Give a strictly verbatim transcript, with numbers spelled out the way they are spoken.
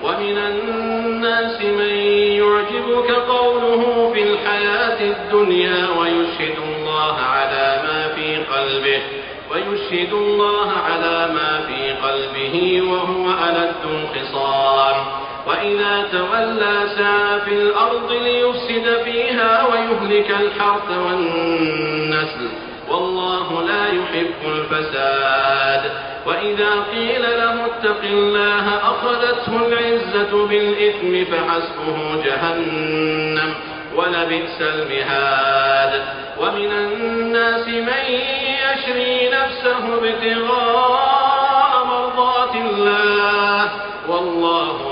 ومن الناس من يعجبك قوله في الحياة الدنيا ويشهد الله على ما في قلبه ويشهد الله على ما في قلبه وهو ألد الخصام وإذا تولى سعى في الأرض ليفسد فيها ويهلك الحرث والنسل والله لا يحب الفساد وإذا قيل له اتق الله أخذته العزة بالإثم فحسبه جهنم ولبئس المهاد ومن الناس من يشري نفسه ابتغاء مرضات الله والله